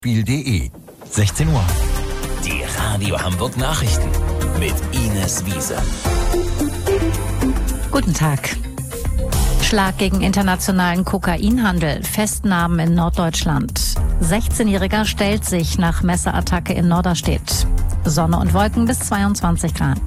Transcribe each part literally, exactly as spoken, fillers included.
Spiel punkt de. sechzehn Uhr. Die Radio Hamburg Nachrichten mit Ines Wiese. Guten Tag. Schlag gegen internationalen Kokainhandel. Festnahmen in Norddeutschland. sechzehnjähriger stellt sich nach Messerattacke in Norderstedt. Sonne und Wolken bis zweiundzwanzig Grad.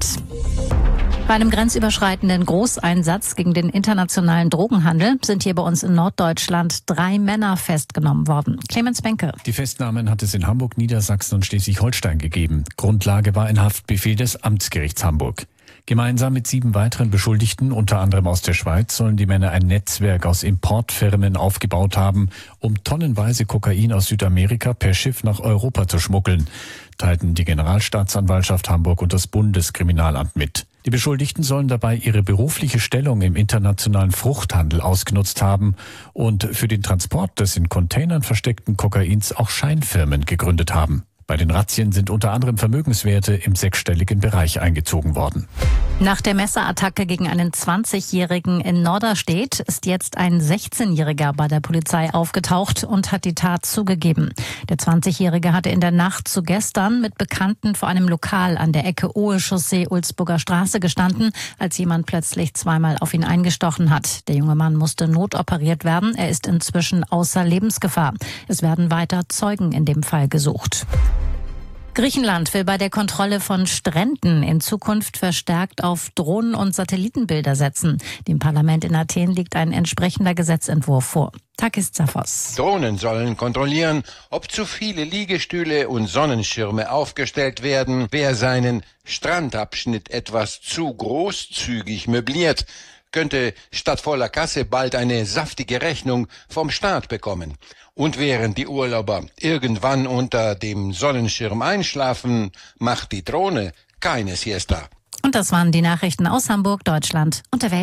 Bei einem grenzüberschreitenden Großeinsatz gegen den internationalen Drogenhandel sind hier bei uns in Norddeutschland drei Männer festgenommen worden. Clemens Benke. Die Festnahmen hat es in Hamburg, Niedersachsen und Schleswig-Holstein gegeben. Grundlage war ein Haftbefehl des Amtsgerichts Hamburg. Gemeinsam mit sieben weiteren Beschuldigten, unter anderem aus der Schweiz, sollen die Männer ein Netzwerk aus Importfirmen aufgebaut haben, um tonnenweise Kokain aus Südamerika per Schiff nach Europa zu schmuggeln, teilten die Generalstaatsanwaltschaft Hamburg und das Bundeskriminalamt mit. Die Beschuldigten sollen dabei ihre berufliche Stellung im internationalen Fruchthandel ausgenutzt haben und für den Transport des in Containern versteckten Kokains auch Scheinfirmen gegründet haben. Bei den Razzien sind unter anderem Vermögenswerte im sechsstelligen Bereich eingezogen worden. Nach der Messerattacke gegen einen zwanzigjährigen in Norderstedt ist jetzt ein sechzehnjähriger bei der Polizei aufgetaucht und hat die Tat zugegeben. Der zwanzigjährige hatte in der Nacht zu gestern mit Bekannten vor einem Lokal an der Ecke Ohe-Chaussee-Ulzburger Straße gestanden, als jemand plötzlich zweimal auf ihn eingestochen hat. Der junge Mann musste notoperiert werden. Er ist inzwischen außer Lebensgefahr. Es werden weiter Zeugen in dem Fall gesucht. Griechenland will bei der Kontrolle von Stränden in Zukunft verstärkt auf Drohnen- und Satellitenbilder setzen. Dem Parlament in Athen liegt ein entsprechender Gesetzentwurf vor. Takis Zaphos. Drohnen sollen kontrollieren, ob zu viele Liegestühle und Sonnenschirme aufgestellt werden, wer seinen Strandabschnitt etwas zu großzügig möbliert, könnte statt voller Kasse bald eine saftige Rechnung vom Staat bekommen. Und während die Urlauber irgendwann unter dem Sonnenschirm einschlafen, macht die Drohne keine Siesta. Und das waren die Nachrichten aus Hamburg, Deutschland und der Welt.